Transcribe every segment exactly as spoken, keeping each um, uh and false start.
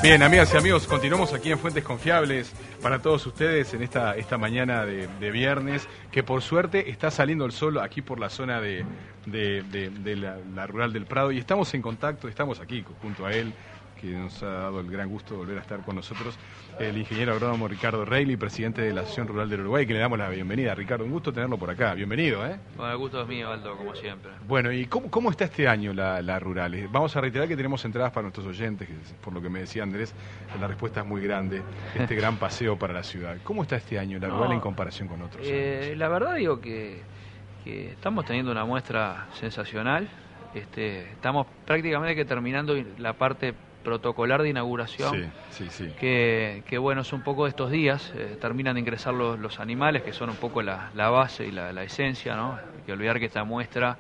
Bien, amigas y amigos, continuamos aquí en Fuentes Confiables para todos ustedes en esta, esta mañana de, de viernes, que por suerte está saliendo el sol aquí por la zona de, de, de, de la, la rural del Prado, y estamos en contacto, estamos aquí junto a él, que nos ha dado el gran gusto de volver a estar con nosotros, el ingeniero agrónomo Ricardo Reilly, presidente de la Asociación Rural del Uruguay, que le damos la bienvenida. Ricardo, un gusto tenerlo por acá, bienvenido, ¿eh? Bueno, el gusto es mío, Aldo, como siempre. Bueno, ¿y cómo, cómo está este año la, la rural? Vamos a reiterar que tenemos entradas para nuestros oyentes, que por lo que me decía Andrés, la respuesta es muy grande, este gran paseo para la ciudad. ¿Cómo está este año la rural no, en comparación con otros eh, años? La verdad digo que, que estamos teniendo una muestra sensacional, este, estamos prácticamente que terminando la parte protocolar de inauguración, sí, sí, sí. Que, que bueno, es un poco de estos días, eh, terminan de ingresar los, los animales, que son un poco la, la base y la, la esencia, ¿no? Hay que olvidar que esta muestra,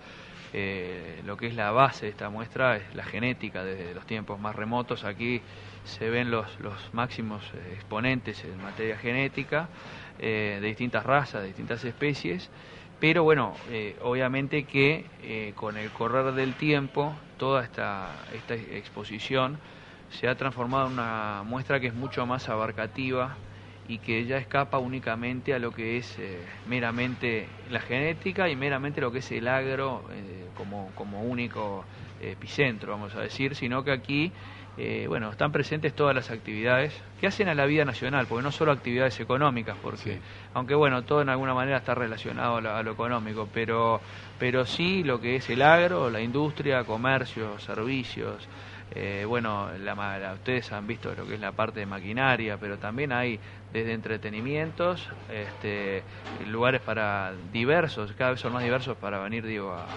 eh, lo que es la base de esta muestra es la genética desde los tiempos más remotos. Aquí se ven los, los máximos exponentes en materia genética, eh, de distintas razas, de distintas especies. Pero bueno, eh, obviamente que eh, con el correr del tiempo, toda esta, esta exposición se ha transformado en una muestra que es mucho más abarcativa y que ya escapa únicamente a lo que es eh, meramente la genética y meramente lo que es el agro eh, como, como único eh, epicentro, vamos a decir, sino que aquí Eh, bueno, están presentes todas las actividades que hacen a la vida nacional, porque no solo actividades económicas, porque sí. aunque bueno, todo en alguna manera está relacionado a lo, a lo económico, pero, pero sí lo que es el agro, la industria, comercio, servicios, eh, bueno, la, la, ustedes han visto lo que es la parte de maquinaria, pero también hay desde entretenimientos, este, lugares para diversos, cada vez son más diversos para venir, digo, a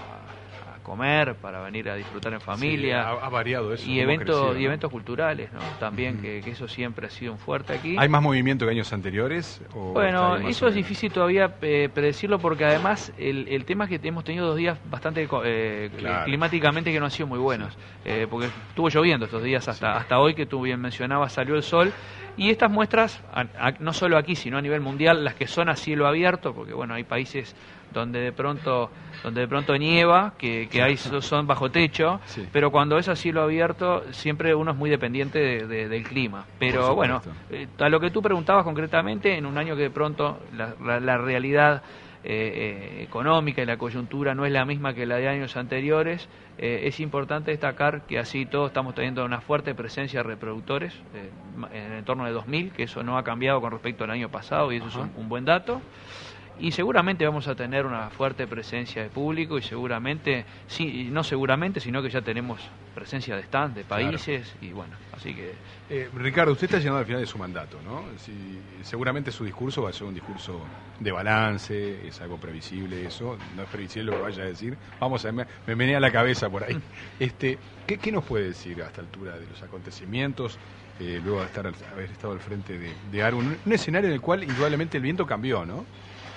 comer, para venir a disfrutar en familia. Sí, ha, ha variado eso. Y eventos, crecido, ¿no? y eventos culturales, ¿no? También, uh-huh. que, que eso siempre ha sido un fuerte aquí. ¿Hay más movimiento que años anteriores? O bueno, eso es difícil todavía eh, predecirlo, porque además el, el tema es que hemos tenido dos días bastante eh, claro. climáticamente que no han sido muy buenos, sí. eh, porque estuvo lloviendo estos días hasta, sí. hasta hoy, que tú bien mencionabas, salió el sol. Y estas muestras, a, a, no solo aquí, sino a nivel mundial, las que son a cielo abierto, porque bueno, hay países donde de pronto donde de pronto nieva, que, que ahí son bajo techo, sí. pero cuando es a cielo abierto siempre uno es muy dependiente de, de, del clima. Pero bueno, eh, a lo que tú preguntabas concretamente, en un año que de pronto la, la, la realidad eh, eh, económica y la coyuntura no es la misma que la de años anteriores, eh, es importante destacar que así todos estamos teniendo una fuerte presencia de reproductores, eh, en el entorno de dos mil, que eso no ha cambiado con respecto al año pasado, y eso Ajá. es un, un buen dato. Y seguramente vamos a tener una fuerte presencia de público, y seguramente, sí, no seguramente, sino que ya tenemos presencia de stand, de países, claro. y bueno, así que... Eh, Ricardo, usted está llegando al final de su mandato, ¿no? Si, seguramente su discurso va a ser un discurso de balance, es algo previsible eso, no es previsible lo que vaya a decir, vamos a me, me venía a la cabeza por ahí. Este, ¿qué, ¿Qué nos puede decir a esta altura de los acontecimientos, eh, luego de estar, haber estado al frente de, de A R U, un, un escenario en el cual indudablemente el viento cambió, ¿no?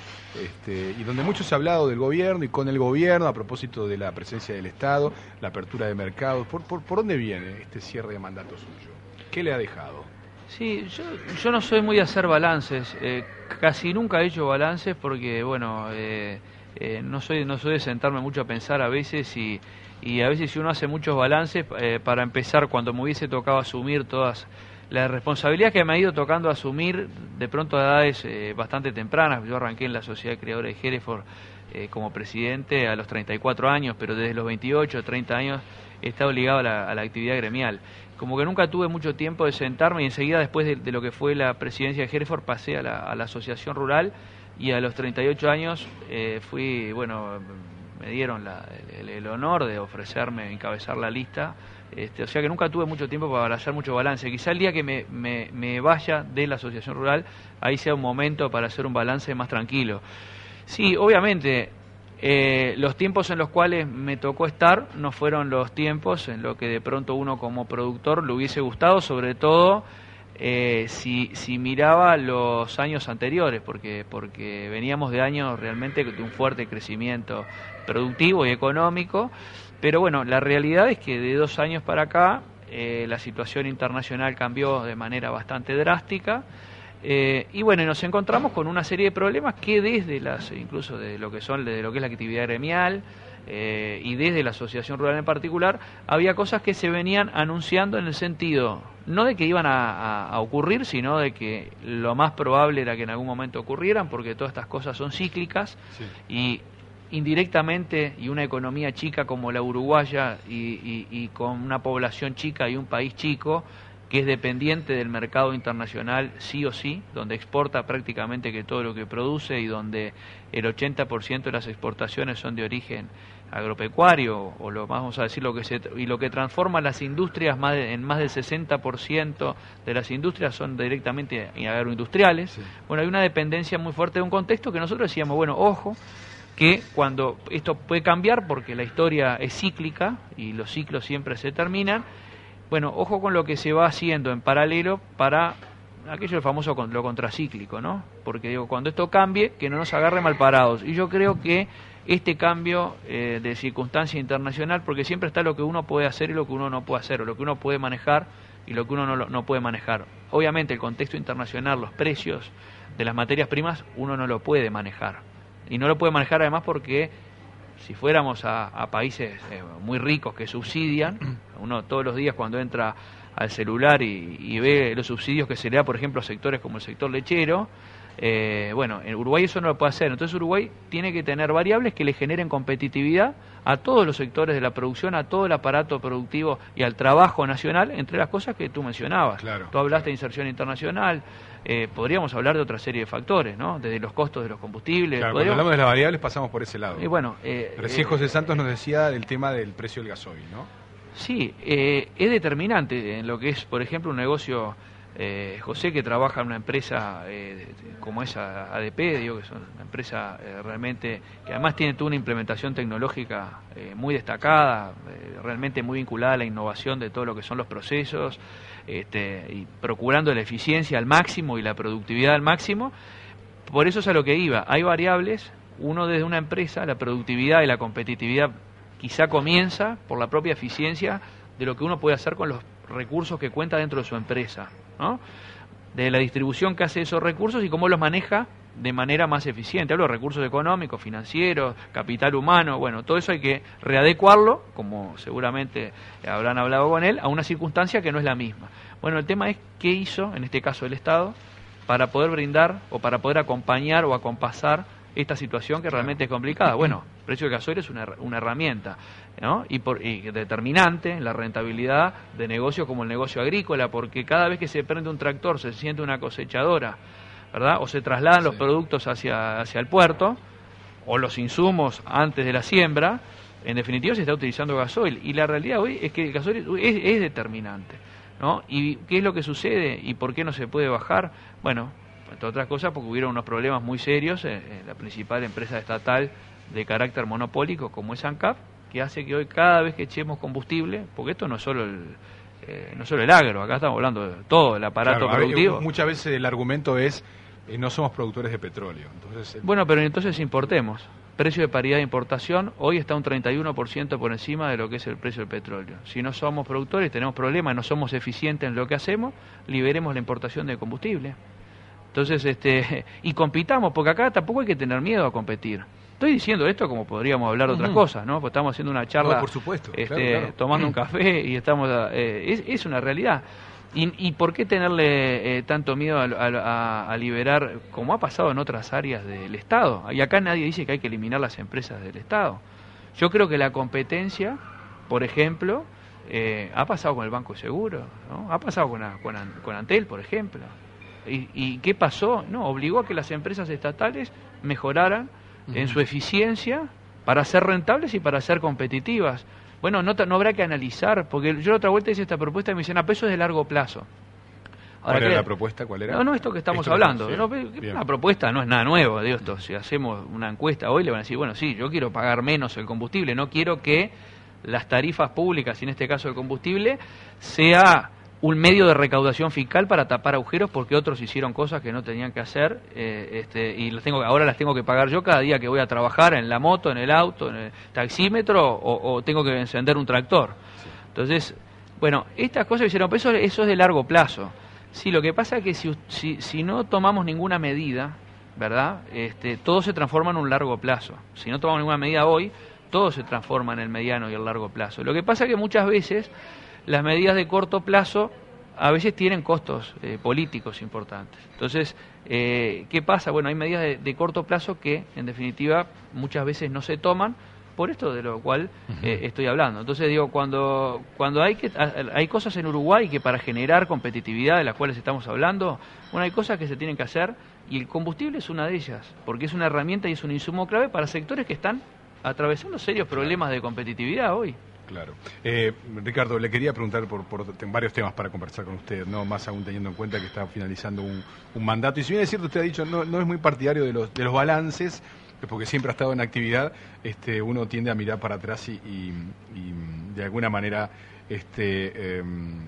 Este, y donde mucho se ha hablado del gobierno y con el gobierno a propósito de la presencia del Estado, la apertura de mercados? ¿Por, por, por dónde viene este cierre de mandato suyo? ¿Qué le ha dejado? Sí, yo, yo no soy muy de hacer balances, eh, casi nunca he hecho balances porque, bueno, eh, eh, no soy no soy de sentarme mucho a pensar a veces, y, y a veces si uno hace muchos balances, eh, para empezar, cuando me hubiese tocado asumir todas la responsabilidad que me ha ido tocando asumir de pronto a edades eh, bastante tempranas. Yo arranqué en la Sociedad Creadora de Hereford eh, como presidente a los treinta y cuatro años, pero desde los veintiocho, treinta años he estado ligado a la, a la actividad gremial. Como que nunca tuve mucho tiempo de sentarme, y enseguida después de, de lo que fue la presidencia de Hereford pasé a la, a la Asociación Rural, y a los treinta y ocho años eh, fui, bueno, me dieron la, el, el honor de ofrecerme encabezar la lista. Este, o sea que nunca tuve mucho tiempo para hacer mucho balance. Quizá el día que me, me, me vaya de la Asociación Rural, ahí sea un momento para hacer un balance más tranquilo. Sí, obviamente, eh, los tiempos en los cuales me tocó estar no fueron los tiempos en los que de pronto uno como productor le hubiese gustado, sobre todo eh, si, si miraba los años anteriores, porque, porque veníamos de años realmente de un fuerte crecimiento productivo y económico. Pero bueno, la realidad es que de dos años para acá eh, la situación internacional cambió de manera bastante drástica, eh, y bueno, nos encontramos con una serie de problemas que desde las, incluso de lo que son de lo que es la actividad gremial, eh, y desde la Asociación Rural en particular, había cosas que se venían anunciando en el sentido no de que iban a, a, a ocurrir, sino de que lo más probable era que en algún momento ocurrieran, porque todas estas cosas son cíclicas, sí. y indirectamente, y una economía chica como la uruguaya, y, y, y con una población chica y un país chico, que es dependiente del mercado internacional sí o sí, donde exporta prácticamente que todo lo que produce y donde el ochenta por ciento de las exportaciones son de origen agropecuario, o lo vamos a decir lo que se, y lo que transforma las industrias, más de, en más del sesenta por ciento de las industrias son directamente agroindustriales. Sí. Bueno, hay una dependencia muy fuerte de un contexto que nosotros decíamos, bueno, ojo, que cuando esto puede cambiar, porque la historia es cíclica y los ciclos siempre se terminan, bueno, ojo con lo que se va haciendo en paralelo para aquello famoso con lo contracíclico, ¿no? Porque digo, cuando esto cambie, que no nos agarre mal parados. Y yo creo que este cambio eh, de circunstancia internacional, porque siempre está lo que uno puede hacer y lo que uno no puede hacer, o lo que uno puede manejar y lo que uno no, no puede manejar. Obviamente el contexto internacional, los precios de las materias primas, uno no lo puede manejar. Y no lo puede manejar además porque si fuéramos a, a países eh, muy ricos que subsidian, uno todos los días cuando entra al celular y, y ve los subsidios que se le da, por ejemplo, a sectores como el sector lechero, eh, bueno, en Uruguay eso no lo puede hacer. Entonces Uruguay tiene que tener variables que le generen competitividad a todos los sectores de la producción, a todo el aparato productivo y al trabajo nacional, entre las cosas que tú mencionabas. Claro. Tú hablaste de inserción internacional, eh, podríamos hablar de otra serie de factores, ¿no? Desde los costos de los combustibles. Claro, cuando hablamos de las variables pasamos por ese lado. Y bueno, eh, Recién eh, José Santos nos decía del tema del precio del gasoil, ¿no? Sí, eh, es determinante en lo que es, por ejemplo, un negocio. Eh, José, que trabaja en una empresa eh, como esa A D P, digo que es una empresa eh, realmente que además tiene toda una implementación tecnológica eh, muy destacada, eh, realmente muy vinculada a la innovación de todo lo que son los procesos, este, y procurando la eficiencia al máximo y la productividad al máximo. Por eso es a lo que iba. Hay variables, uno desde una empresa, la productividad y la competitividad quizá comienza por la propia eficiencia de lo que uno puede hacer con los recursos que cuenta dentro de su empresa, ¿no? De la distribución que hace esos recursos y cómo los maneja de manera más eficiente. Hablo de recursos económicos, financieros, capital humano, bueno, todo eso hay que readecuarlo, como seguramente habrán hablado con él, a una circunstancia que no es la misma. Bueno, el tema es qué hizo, en este caso el Estado, para poder brindar o para poder acompañar o acompasar esta situación que realmente es complicada. Bueno, el precio del gasoil es una, una herramienta, ¿no? Y, por, y determinante en la rentabilidad de negocios como el negocio agrícola, porque cada vez que se prende un tractor se siente una cosechadora, ¿verdad? O se trasladan sí. los productos hacia, hacia el puerto, o los insumos antes de la siembra, en definitiva se está utilizando gasoil. Y la realidad hoy es que el gasoil es, es determinante, ¿no? ¿Y qué es lo que sucede? ¿Y por qué no se puede bajar? Bueno, entre otras cosas porque hubieron unos problemas muy serios en, en la principal empresa estatal de carácter monopólico como es ANCAP, que hace que hoy cada vez que echemos combustible, porque esto no es solo el, eh, no solo el agro, acá estamos hablando de todo el aparato claro, productivo. Ver, muchas veces el argumento es eh, no somos productores de petróleo. Entonces, el... Bueno, pero entonces importemos. Precio de paridad de importación hoy está un treinta y uno por ciento por encima de lo que es el precio del petróleo. Si no somos productores, tenemos problemas, no somos eficientes en lo que hacemos, liberemos la importación de combustible. Entonces, este, y compitamos, porque acá tampoco hay que tener miedo a competir. Estoy diciendo esto como podríamos hablar de otras uh-huh. cosas, ¿no? Porque estamos haciendo una charla, no, por supuesto, este, claro, claro. tomando un café y estamos, eh, es, es una realidad. ¿Y, y por qué tenerle eh, tanto miedo a, a, a liberar, como ha pasado en otras áreas del Estado? Y acá nadie dice que hay que eliminar las empresas del Estado. Yo creo que la competencia, por ejemplo, eh, ha pasado con el Banco de Seguros, ¿no? Ha pasado con, con, con Antel, por ejemplo. ¿Y, ¿Y qué pasó? No, obligó a que las empresas estatales mejoraran uh-huh. en su eficiencia para ser rentables y para ser competitivas. Bueno, no, no habrá que analizar, porque yo la otra vuelta hice esta propuesta y me dicen, a peso es de largo plazo. Ahora, ¿cuál era la propuesta? ¿Cuál era? No, no, esto que estamos esto hablando. No, una propuesta no es nada nuevo, digo esto. Si hacemos una encuesta hoy le van a decir, bueno, sí, yo quiero pagar menos el combustible, no quiero que las tarifas públicas, y en este caso el combustible, sea un medio de recaudación fiscal para tapar agujeros porque otros hicieron cosas que no tenían que hacer eh, este, y las tengo, ahora las tengo que pagar yo cada día que voy a trabajar en la moto, en el auto, en el taxímetro o, o tengo que encender un tractor. Sí. Entonces, bueno, estas cosas hicieron, eso, eso es de largo plazo. Sí, lo que pasa es que si, si, si no tomamos ninguna medida, ¿verdad? Este, todo se transforma en un largo plazo. Si no tomamos ninguna medida hoy, todo se transforma en el mediano y el largo plazo. Lo que pasa es que muchas veces las medidas de corto plazo a veces tienen costos eh, políticos importantes. Entonces, eh, ¿qué pasa? Bueno, hay medidas de, de corto plazo que, en definitiva, muchas veces no se toman, por esto de lo cual eh, estoy hablando. Entonces, digo, cuando cuando hay que hay cosas en Uruguay que para generar competitividad de las cuales estamos hablando, bueno, hay cosas que se tienen que hacer y el combustible es una de ellas, porque es una herramienta y es un insumo clave para sectores que están atravesando serios problemas de competitividad hoy. Claro. Eh, Ricardo, le quería preguntar por, por varios temas para conversar con usted, no más aún teniendo en cuenta que está finalizando un, un mandato. Y si bien es cierto, usted ha dicho, no, no es muy partidario de los, de los balances, porque siempre ha estado en actividad, este, uno tiende a mirar para atrás y, y, y de alguna manera este, eh,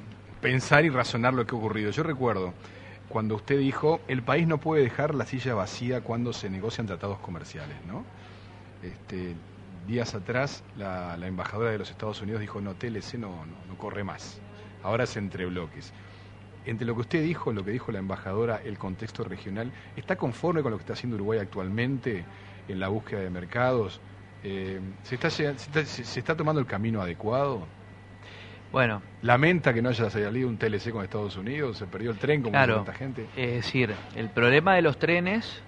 pensar y razonar lo que ha ocurrido. Yo recuerdo cuando usted dijo, el país no puede dejar la silla vacía cuando se negocian tratados comerciales, ¿no? Este, días atrás la, la embajadora de los Estados Unidos dijo, no, T L C no, no, no corre más, ahora es entre bloques. Entre lo que usted dijo, lo que dijo la embajadora, el contexto regional, ¿está conforme con lo que está haciendo Uruguay actualmente en la búsqueda de mercados? Eh, ¿se, está, se, está, ¿Se está tomando el camino adecuado? Bueno, ¿Lamenta que no haya salido un T L C con Estados Unidos? ¿Se perdió el tren como claro, tanta gente? Es decir, el problema de los trenes,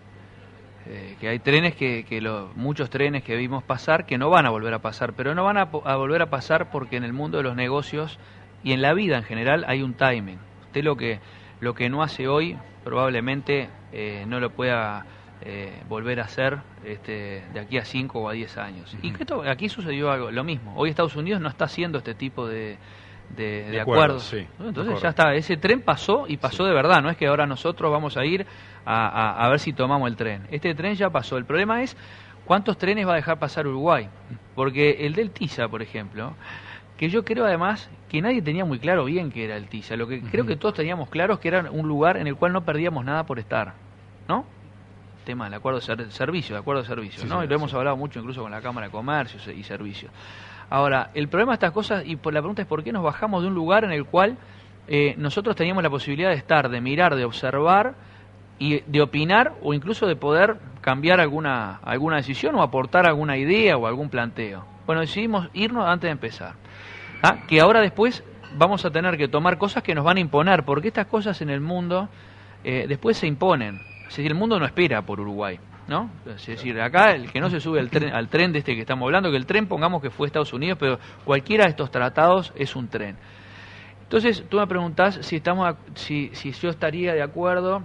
eh, que hay trenes que, que lo, muchos trenes que vimos pasar que no van a volver a pasar, pero no van a, a volver a pasar porque en el mundo de los negocios y en la vida en general hay un timing. Usted lo que lo que no hace hoy probablemente eh, no lo pueda eh, volver a hacer este, de aquí a cinco o a diez años. Uh-huh. Y que esto, aquí sucedió algo lo mismo. Hoy Estados Unidos no está haciendo este tipo de, de, de, de acuerdos. Sí, Entonces ya está, ese tren pasó y pasó sí. de verdad. No es que ahora nosotros vamos a ir a, a, a ver si tomamos el tren. Este tren ya pasó. El problema es cuántos trenes va a dejar pasar Uruguay. Porque el del Tiza, por ejemplo, que yo creo además que nadie tenía muy claro bien qué era el Tiza. Lo que uh-huh. creo que todos teníamos claro es que era un lugar en el cual no perdíamos nada por estar, ¿no? Tema del acuerdo de ser, servicio, de acuerdo de servicio, sí, ¿no? Sí, y lo sí. hemos hablado mucho incluso con la Cámara de Comercio y Servicios. Ahora, el problema de estas cosas, y por la pregunta es por qué nos bajamos de un lugar en el cual eh, nosotros teníamos la posibilidad de estar, de mirar, de observar y de opinar o incluso de poder cambiar alguna, alguna decisión o aportar alguna idea o algún planteo. Bueno, decidimos irnos antes de empezar. ¿Ah? Que ahora después vamos a tener que tomar cosas que nos van a imponer, porque estas cosas en el mundo eh, después se imponen. Es decir, el mundo no espera por Uruguay, ¿no? Es decir, acá el que no se sube al tren, al tren de este que estamos hablando, que el tren pongamos que fue Estados Unidos, pero cualquiera de estos tratados es un tren. Entonces, tú me preguntás si estamos, si, si yo estaría de acuerdo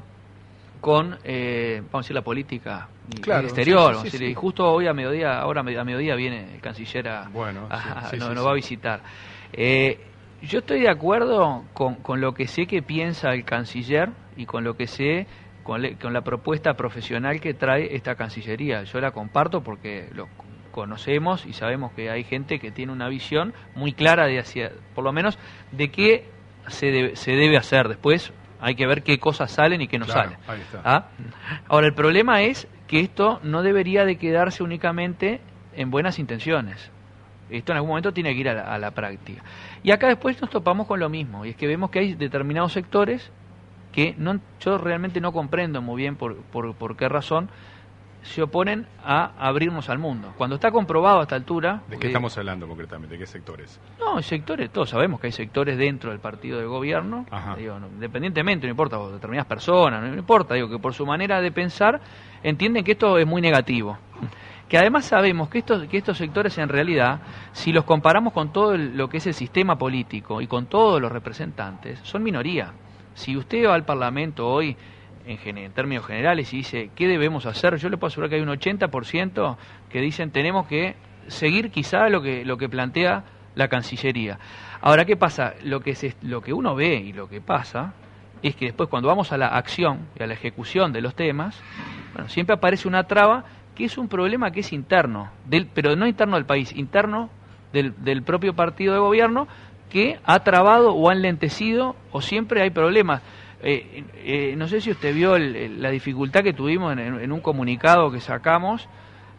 con, eh, vamos a decir, la política claro, exterior. Sí, sí, sí, sí. Y justo hoy a mediodía, ahora a mediodía viene el canciller a, bueno, a, sí, no, sí, nos sí. va a visitar. Eh, yo estoy de acuerdo con, con lo que sé que piensa el canciller y con lo que sé, con, le, con la propuesta profesional que trae esta Cancillería. Yo la comparto porque lo conocemos y sabemos que hay gente que tiene una visión muy clara de hacia, por lo menos, de qué se debe, se debe hacer. Después hay que ver qué cosas salen y qué no claro, salen. Ahí está. ¿Ah? Ahora, el problema es que esto no debería de quedarse únicamente en buenas intenciones. Esto en algún momento tiene que ir a la, a la práctica. Y acá después nos topamos con lo mismo, y es que vemos que hay determinados sectores que no, yo realmente no comprendo muy bien por, por, por qué razón se oponen a abrirnos al mundo. Cuando está comprobado a esta altura... ¿De qué eh, estamos hablando concretamente? ¿De qué sectores? No, sectores, todos sabemos que hay sectores dentro del partido de gobierno, digo, no, independientemente, no importa, determinadas personas, no, no importa, digo que por su manera de pensar entienden que esto es muy negativo. Que además sabemos que estos, que estos sectores en realidad, si los comparamos con todo el, lo que es el sistema político y con todos los representantes, son minoría. Si usted va al Parlamento hoy, en, gen en términos generales, y dice, ¿qué debemos hacer? Yo le puedo asegurar que hay un ochenta por ciento que dicen, tenemos que seguir quizá lo que, lo que plantea la Cancillería. Ahora, ¿qué pasa? Lo que, se, lo que uno ve y lo que pasa es que después cuando vamos a la acción y a la ejecución de los temas, bueno, siempre aparece una traba que es un problema que es interno, del, pero no interno del país, interno del, del propio partido de gobierno, que ha trabado o ha enlentecido o siempre hay problemas. Eh, eh, no sé si usted vio el, el, la dificultad que tuvimos en, en un comunicado que sacamos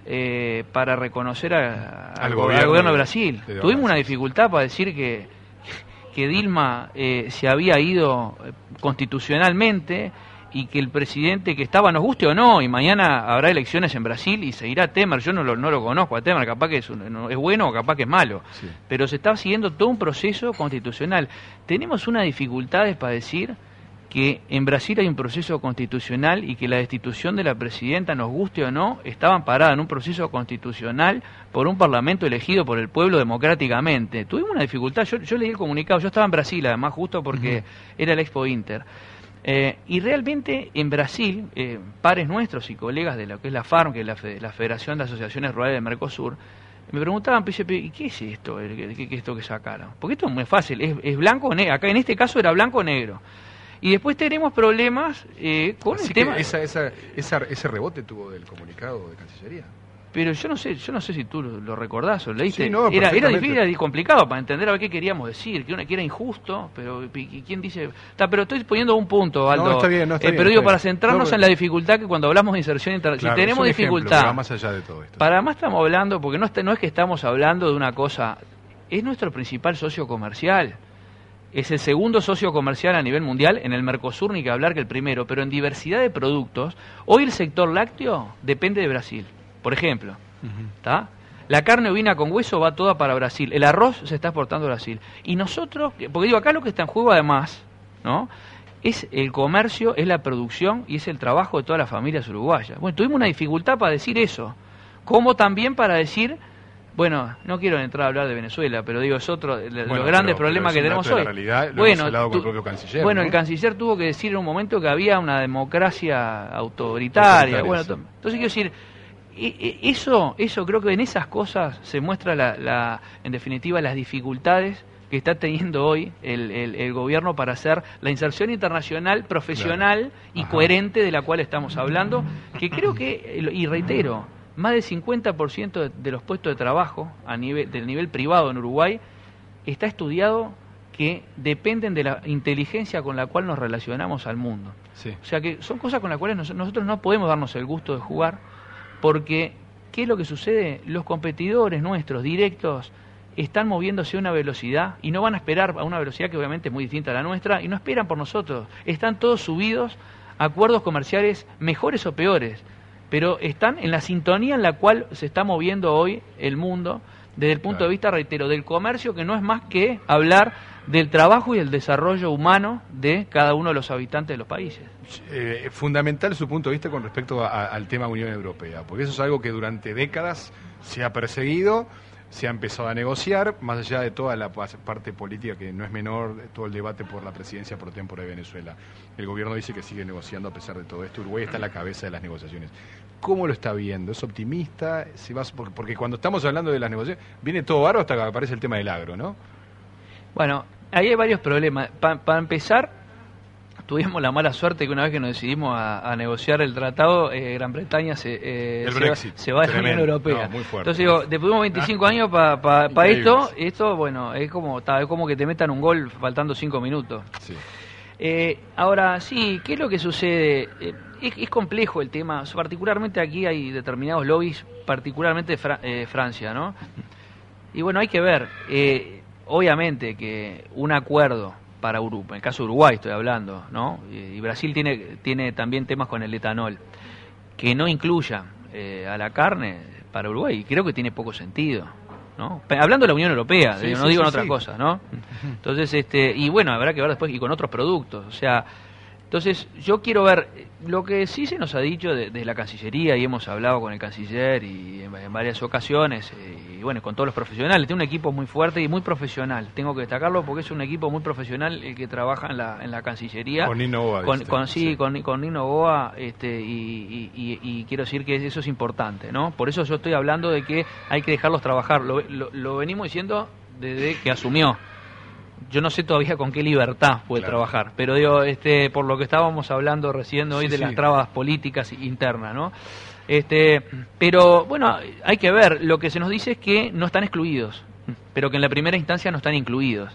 eh, para reconocer a, a, al, gobierno, al gobierno de Brasil. De tuvimos una dificultad para decir que, que Dilma eh, se había ido constitucionalmente y que el presidente que estaba nos guste o no, y mañana habrá elecciones en Brasil y seguirá Temer, yo no lo, no lo conozco a Temer, capaz que es, un, no, es bueno o capaz que es malo, sí. Pero se está siguiendo todo un proceso constitucional. Tenemos unas dificultades para decir que en Brasil hay un proceso constitucional y que la destitución de la presidenta, nos guste o no, estaba amparada en un proceso constitucional por un parlamento elegido por el pueblo democráticamente. Tuvimos una dificultad, yo, yo leí el comunicado, yo estaba en Brasil además justo porque uh-huh. era el Expo Inter. Eh, y realmente en Brasil, eh, pares nuestros y colegas de lo que es la FARM, que es la, Fe, la Federación de Asociaciones Rurales de Mercosur, me preguntaban, ¿y qué es esto, ¿Qué, qué, qué esto que sacaron? Porque esto es muy fácil, es, es blanco o negro, acá en este caso era blanco o negro. Y después tenemos problemas eh, con Así el que tema... Esa, esa, esa, ese rebote tuvo del comunicado de Cancillería. Pero yo no sé, yo no sé si tú lo recordás o lo leíste. Sí, no, era, era difícil, era complicado para entender a ver qué queríamos decir, que, una, que era injusto, pero ¿quién dice? Está, pero estoy poniendo un punto, Aldo. No, está bien, no está eh, bien, Pero digo, bien. para centrarnos no, pero... en la dificultad que cuando hablamos de inserción internacional, claro, si tenemos dificultad, ejemplo, más allá de todo esto. Para más estamos hablando, porque no, está, no es que estamos hablando de una cosa, es nuestro principal socio comercial. Es el segundo socio comercial a nivel mundial, en el Mercosur ni que hablar que el primero, pero en diversidad de productos, hoy el sector lácteo depende de Brasil, por ejemplo. ¿Está? Uh-huh. La carne ovina con hueso va toda para Brasil, el arroz se está exportando a Brasil. Y nosotros, porque digo, acá lo que está en juego además, ¿no?, es el comercio, es la producción y es el trabajo de todas las familias uruguayas. Bueno, tuvimos una dificultad para decir eso, como también para decir... Bueno, no quiero entrar a hablar de Venezuela, pero digo, es otro de bueno, los grandes pero, problemas pero que tenemos hoy. Realidad, lo bueno, hemos hablado con tu, el propio canciller. Bueno, ¿no? el canciller tuvo que decir en un momento que había una democracia autoritaria. Bueno, sí. Entonces quiero decir, eso, eso creo que en esas cosas se muestra, la, la, en definitiva, las dificultades que está teniendo hoy el, el, el gobierno para hacer la inserción internacional profesional claro. y Ajá. coherente de la cual estamos hablando, que creo que, y reitero, más del cincuenta por ciento de, de los puestos de trabajo a nivel, del nivel privado en Uruguay está estudiado que dependen de la inteligencia con la cual nos relacionamos al mundo. Sí. O sea que son cosas con las cuales nos, nosotros no podemos darnos el gusto de jugar, porque ¿qué es lo que sucede? Los competidores nuestros directos están moviéndose a una velocidad y no van a esperar a una velocidad que obviamente es muy distinta a la nuestra, y no esperan por nosotros. Están todos subidos a acuerdos comerciales mejores o peores, pero están en la sintonía en la cual se está moviendo hoy el mundo, desde el punto claro. de vista, reitero, del comercio, que no es más que hablar del trabajo y el desarrollo humano de cada uno de los habitantes de los países. Eh, fundamental su punto de vista con respecto a, al tema Unión Europea, porque eso es algo que durante décadas se ha perseguido, se ha empezado a negociar, más allá de toda la parte política que no es menor, todo el debate por la presidencia pro tempore de Venezuela. El gobierno dice que sigue negociando a pesar de todo esto. Uruguay está a la cabeza de las negociaciones. ¿Cómo lo está viendo? ¿Es optimista? ¿Se va, porque, porque cuando estamos hablando de las negociaciones, viene todo bárbaro hasta que aparece el tema del agro, ¿no? Bueno, ahí hay varios problemas. Para pa empezar, tuvimos la mala suerte que una vez que nos decidimos a, a negociar el tratado, eh, Gran Bretaña se, eh, se, va, se va de la Unión Europea. No, muy fuerte, Entonces digo, después de veinticinco ah, años para pa, pa esto, esto, bueno, es como, ta, es como que te metan un gol faltando cinco minutos. Sí. Eh, ahora, sí, ¿qué es lo que sucede? Eh, es, es complejo el tema, particularmente aquí hay determinados lobbies, particularmente Fra eh, Francia, ¿no? Y bueno, hay que ver, eh, obviamente que un acuerdo para Uruguay, en el caso de Uruguay estoy hablando, ¿no? Y Brasil tiene, tiene también temas con el etanol, que no incluya eh, a la carne para Uruguay, y creo que tiene poco sentido, ¿no? Hablando de la Unión Europea, sí, no sí, digo sí, en otras sí. cosas, ¿no? Entonces, este, y bueno, habrá que ver después y con otros productos, o sea, entonces yo quiero ver, lo que sí se nos ha dicho desde de la Cancillería, y hemos hablado con el canciller y en, en varias ocasiones, eh, y bueno, con todos los profesionales, tiene un equipo muy fuerte y muy profesional, tengo que destacarlo porque es un equipo muy profesional el que trabaja en la, en la Cancillería. Con Nino Goa. Con, con, sí, sí. Con, con Nino Goa, este, y, y, y, y quiero decir que eso es importante, ¿no? Por eso yo estoy hablando de que hay que dejarlos trabajar, lo, lo, lo venimos diciendo desde que asumió. Yo no sé todavía con qué libertad puede claro. trabajar, pero digo, este, por lo que estábamos hablando recién hoy sí, de sí. las trabas políticas internas, ¿no? Este, pero bueno, hay que ver, lo que se nos dice es que no están excluidos, pero que en la primera instancia no están incluidos.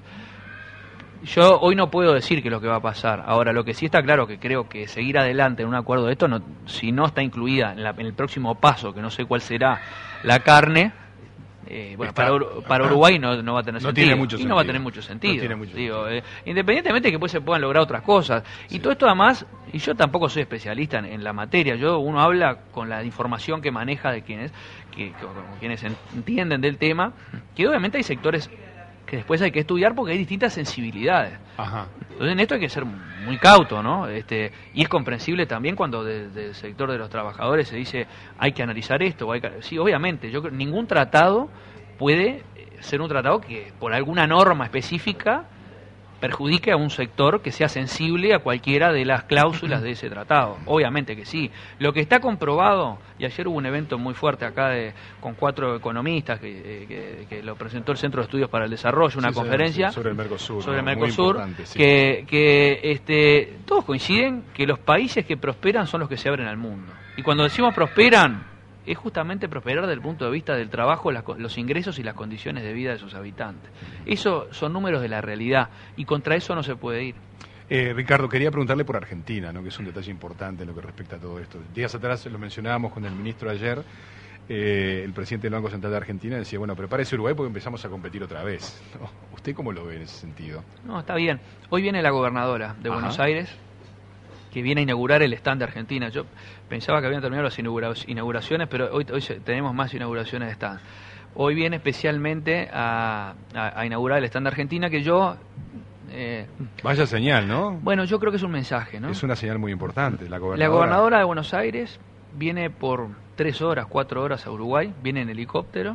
Yo hoy no puedo decir qué es lo que va a pasar. Ahora, lo que sí está claro que creo que seguir adelante en un acuerdo de esto, no, si no está incluida en, la, en el próximo paso, que no sé cuál será, la carne, Eh, bueno, Está, para, para Uruguay no, no va a tener no sentido. Tiene mucho y sentido. no va a tener mucho sentido. No tiene mucho Digo, sentido. Eh, independientemente de que pues se puedan lograr otras cosas. Sí. Y todo esto además, y yo tampoco soy especialista en, en la materia, yo uno habla con la información que maneja de quienes, que, que, quienes entienden del tema, que obviamente hay sectores que después hay que estudiar porque hay distintas sensibilidades. Ajá. Entonces en esto hay que ser muy cauto, ¿no? Este, y es comprensible también cuando desde el sector de los trabajadores se dice hay que analizar esto, o hay que... sí, obviamente, yo creo ningún tratado puede ser un tratado que por alguna norma específica perjudique a un sector que sea sensible a cualquiera de las cláusulas de ese tratado. Obviamente que sí. Lo que está comprobado, y ayer hubo un evento muy fuerte acá de, con cuatro economistas que, que, que lo presentó el Centro de Estudios para el Desarrollo, una sí, conferencia sí, sobre el Mercosur, sobre ¿no? el Mercosur, sí. que, que este, todos coinciden que los países que prosperan son los que se abren al mundo. Y cuando decimos prosperan, es justamente prosperar desde el punto de vista del trabajo, las, los ingresos y las condiciones de vida de sus habitantes. Eso son números de la realidad y contra eso no se puede ir. Eh, Ricardo, quería preguntarle por Argentina, ¿no? Que es un detalle importante en lo que respecta a todo esto. Días atrás lo mencionábamos con el ministro ayer, eh, el presidente del Banco Central de Argentina decía, bueno, prepárese Uruguay porque empezamos a competir otra vez, ¿no? ¿Usted cómo lo ve en ese sentido? No, está bien. Hoy viene la gobernadora de Ajá. Buenos Aires, que viene a inaugurar el stand de Argentina. Yo pensaba que habían terminado las inauguraciones, pero hoy, hoy tenemos más inauguraciones de stand. Hoy viene especialmente a, a, a inaugurar el stand de Argentina, que yo... Eh, Vaya señal, ¿no? Bueno, yo creo que es un mensaje, ¿no? Es una señal muy importante. La gobernadora, la gobernadora de Buenos Aires viene por tres horas, cuatro horas a Uruguay, viene en helicóptero,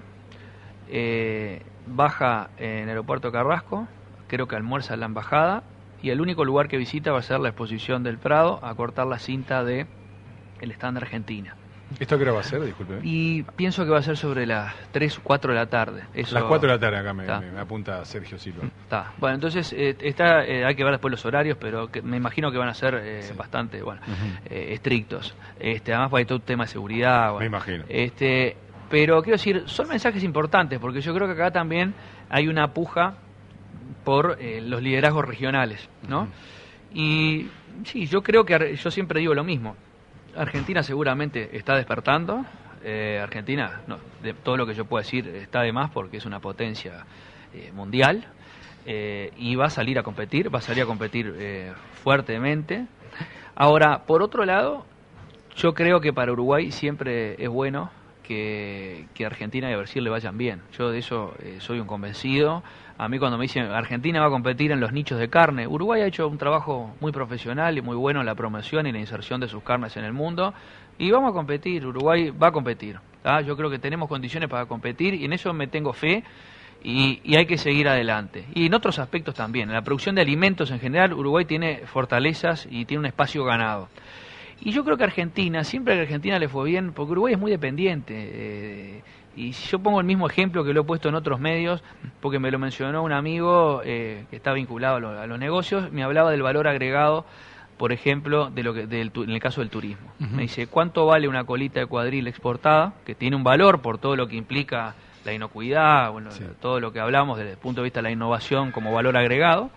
eh, baja en el aeropuerto Carrasco, creo que almuerza en la embajada, y el único lugar que visita va a ser la exposición del Prado, a cortar la cinta de el stand de Argentina. ¿Esto qué hora va a ser? Disculpe. Y pienso que va a ser sobre las tres o cuatro de la tarde. Eso, las cuatro de la tarde acá me, me, me apunta Sergio Silva. Está. Bueno, entonces eh, está, eh, hay que ver después los horarios, pero que, me imagino que van a ser eh, sí. bastante bueno, uh-huh. eh, estrictos. Este, además hay todo un tema de seguridad. Bueno, me imagino. Este, pero quiero decir, son mensajes importantes, porque yo creo que acá también hay una puja por eh, los liderazgos regionales, ¿no? Uh-huh. Y sí, yo creo que, yo siempre digo lo mismo, Argentina seguramente está despertando, eh, Argentina, no, de todo lo que yo puedo decir está de más porque es una potencia eh, mundial, eh, y va a salir a competir, va a salir a competir eh, fuertemente. Ahora, por otro lado, yo creo que para Uruguay siempre es bueno que, que Argentina y a Brasil le vayan bien. Yo de eso eh, soy un convencido. A mí cuando me dicen Argentina va a competir en los nichos de carne, Uruguay ha hecho un trabajo muy profesional y muy bueno en la promoción y la inserción de sus carnes en el mundo, y vamos a competir, Uruguay va a competir, ¿tá? Yo creo que tenemos condiciones para competir y en eso me tengo fe, y, y hay que seguir adelante. Y en otros aspectos también, en la producción de alimentos en general, Uruguay tiene fortalezas y tiene un espacio ganado. Y yo creo que Argentina, siempre que a Argentina le fue bien, porque Uruguay es muy dependiente, eh, y si yo pongo el mismo ejemplo que lo he puesto en otros medios, porque me lo mencionó un amigo eh, que está vinculado a, lo, a los negocios, me hablaba del valor agregado, por ejemplo, de lo que del, en el caso del turismo. Uh-huh. Me dice, ¿cuánto vale una colita de cuadril exportada? Que tiene un valor por todo lo que implica la inocuidad, bueno, sí. todo lo que hablamos desde el punto de vista de la innovación como valor agregado.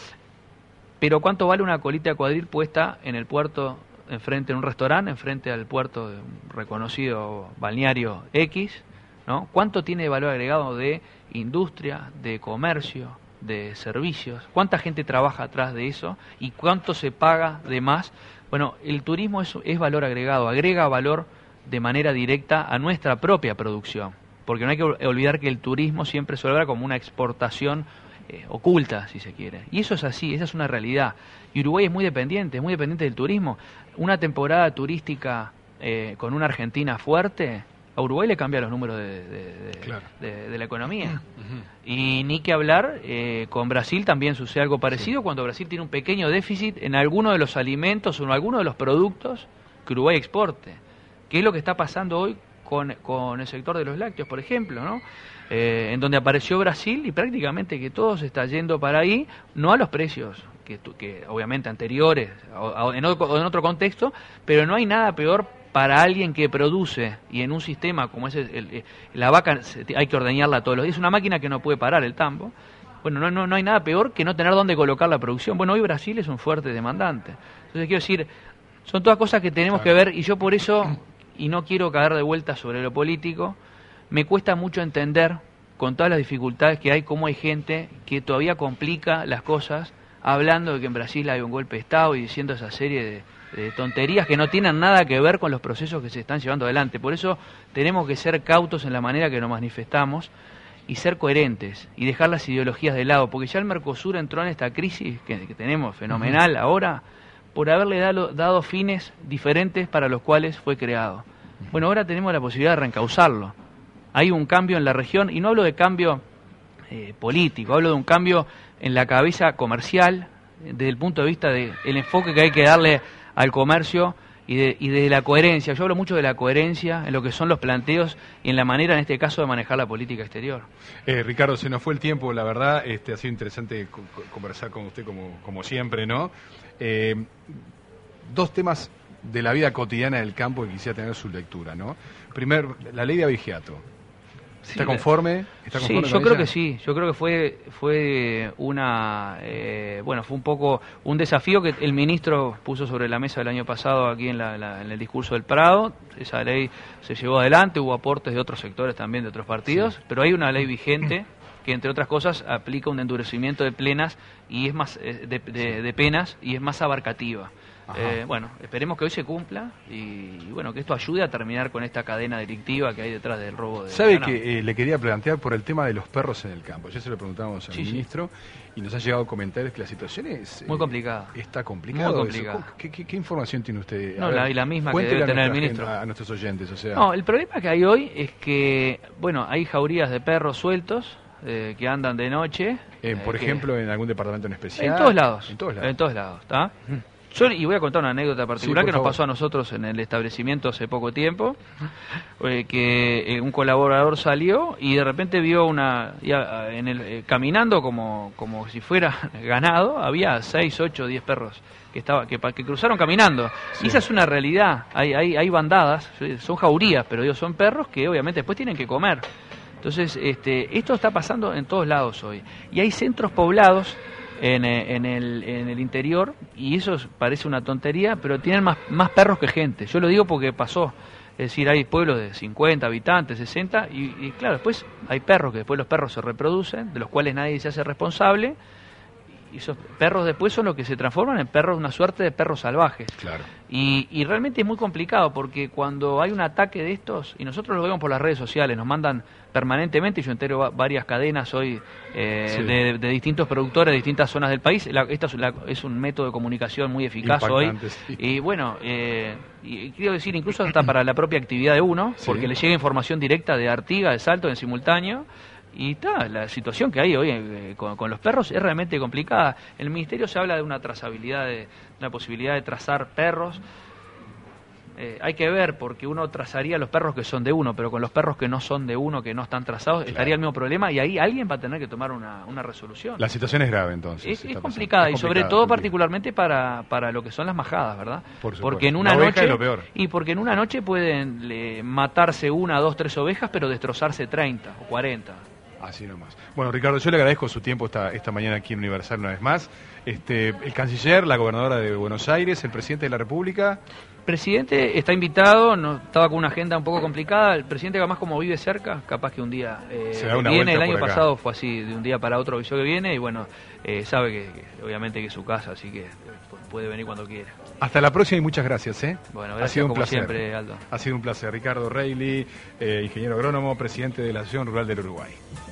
Pero ¿cuánto vale una colita de cuadril puesta en el puerto, enfrente de un restaurante, enfrente al puerto de un reconocido balneario X? ¿No? ¿Cuánto tiene de valor agregado de industria, de comercio, de servicios? ¿Cuánta gente trabaja atrás de eso? ¿Y cuánto se paga de más? Bueno, el turismo es, es valor agregado, agrega valor de manera directa a nuestra propia producción, porque no hay que olvidar que el turismo siempre se logra como una exportación eh, oculta, si se quiere. Y eso es así, esa es una realidad. Y Uruguay es muy dependiente, es muy dependiente del turismo. Una temporada turística eh, con una Argentina fuerte, a Uruguay le cambia los números de, de, de, claro. de, de la economía. Uh-huh. Y ni que hablar, eh, con Brasil también sucede algo parecido, sí. cuando Brasil tiene un pequeño déficit en alguno de los alimentos o en alguno de los productos que Uruguay exporte. ¿Qué es lo que está pasando hoy con, con el sector de los lácteos, por ejemplo, ¿no? Eh, en donde apareció Brasil y prácticamente que todo se está yendo para ahí, no a los precios que, que obviamente anteriores, o, o en, otro, en otro contexto, pero no hay nada peor para alguien que produce, y en un sistema como ese, el, el, la vaca hay que ordeñarla todos los días, es una máquina que no puede parar el tambo. Bueno, no, no, no hay nada peor que no tener dónde colocar la producción. Bueno, hoy Brasil es un fuerte demandante. Entonces quiero decir, son todas cosas que tenemos claro. que ver, y yo por eso, y no quiero caer de vuelta sobre lo político, me cuesta mucho entender, con todas las dificultades que hay, cómo hay gente que todavía complica las cosas hablando de que en Brasil hay un golpe de Estado y diciendo esa serie de, de tonterías que no tienen nada que ver con los procesos que se están llevando adelante. Por eso tenemos que ser cautos en la manera que nos manifestamos y ser coherentes y dejar las ideologías de lado, porque ya el Mercosur entró en esta crisis que, que tenemos fenomenal ahora por haberle dado, dado fines diferentes para los cuales fue creado. Bueno, ahora tenemos la posibilidad de reencauzarlo. Hay un cambio en la región, y no hablo de cambio eh, político, hablo de un cambio en la cabeza comercial, desde el punto de vista del enfoque que hay que darle al comercio y de, y de la coherencia. Yo hablo mucho de la coherencia en lo que son los planteos y en la manera, en este caso, de manejar la política exterior. Eh, Ricardo, se nos fue el tiempo, la verdad, este, ha sido interesante co conversar con usted como, como siempre, ¿no? Eh, dos temas de la vida cotidiana del campo que quisiera tener su lectura, ¿no? Primero, la ley de abigeato. ¿Está Sí, conforme? ¿Está conforme sí, con yo creo ella? que sí. Yo creo que fue fue una eh, bueno fue un poco un desafío que el ministro puso sobre la mesa el año pasado aquí en, la, la, en el discurso del Prado. Esa ley se llevó adelante, hubo aportes de otros sectores también, de otros partidos, sí. Pero hay una ley vigente que, entre otras cosas, aplica un endurecimiento de plenas y es más de, de, de penas y es más abarcativa. Eh, bueno, esperemos que hoy se cumpla y, y bueno, que esto ayude a terminar con esta cadena delictiva que hay detrás del robo de ¿Sabe ganado. que eh, le quería plantear por el tema de los perros en el campo? Ya se lo preguntábamos al Sí, ministro sí. Y nos ha llegado comentarios que la situación es... Muy complicada. Eh, ¿Está complicado? Muy complicada. ¿Qué, qué, ¿Qué información tiene usted? A No, ver, la, y la misma que cuéntele debe a tener el nuestra ministro. gente, a nuestros oyentes, o sea... No, el problema que hay hoy es que, bueno, hay jaurías de perros sueltos eh, que andan de noche. Eh, por eh, ejemplo, en algún departamento en especial. En todos lados. En todos lados. En todos lados, ¿está? Yo, y voy a contar una anécdota particular Sí, que nos favor. pasó a nosotros en el establecimiento hace poco tiempo, eh, que eh, un colaborador salió y de repente vio una, ya, en el, eh, caminando como, como si fuera ganado, había seis, ocho, diez perros que estaba que, que cruzaron caminando. Sí. Y esa es una realidad, hay, hay, hay bandadas, son jaurías, pero digo, son perros que obviamente después tienen que comer. Entonces, este, esto está pasando en todos lados hoy. Y hay centros poblados En, en, el, en el interior, y eso parece una tontería, pero tienen más, más perros que gente. Yo lo digo porque pasó. Es decir, hay pueblos de cincuenta habitantes, sesenta, y, y claro, después hay perros que después los perros se reproducen, de los cuales nadie se hace responsable, y esos perros después son los que se transforman en perros, una suerte de perros salvajes. Claro. Y, y realmente es muy complicado, porque cuando hay un ataque de estos, y nosotros lo vemos por las redes sociales, nos mandan permanentemente, y yo entero va, varias cadenas hoy eh, sí. de, de distintos productores de distintas zonas del país. La, esta es, la, es un método de comunicación muy eficaz Impactante, hoy. Sí. Y bueno, eh, y quiero decir, incluso hasta para la propia actividad de uno, sí. Porque le llega información directa de Artigas, de Salto, en simultáneo. Y ta, la situación que hay hoy eh, con, con los perros es realmente complicada. En el Ministerio se habla de una trazabilidad, de una posibilidad de trazar perros. Eh, hay que ver, porque uno trazaría los perros que son de uno, pero con los perros que no son de uno, que no están trazados, claro. Estaría el mismo problema, y ahí alguien va a tener que tomar una, una resolución. La situación es grave, entonces. Es, es complicada, es y sobre todo complicada. Particularmente para, para lo que son las majadas, ¿verdad? Por porque en una la noche es lo peor. Y porque en una noche pueden le, matarse una, dos, tres ovejas, pero destrozarse treinta o cuarenta. Así nomás. Bueno, Ricardo, yo le agradezco su tiempo esta, esta mañana aquí en Universal una vez más. Este, el canciller, la gobernadora de Buenos Aires, el presidente de la República. El presidente está invitado, no estaba con una agenda un poco complicada. El presidente, además, como vive cerca, capaz que un día eh, Se da una viene. El vuelta año por acá. pasado fue así, de un día para otro avisó que viene, y bueno, eh, sabe que, que obviamente que es su casa, así que puede venir cuando quiera. Hasta la próxima y muchas gracias. ¿eh? Bueno, gracias, ha sido un como placer. siempre, Aldo. Ha sido un placer. Ricardo Reilly, eh, ingeniero agrónomo, presidente de la Asociación Rural del Uruguay.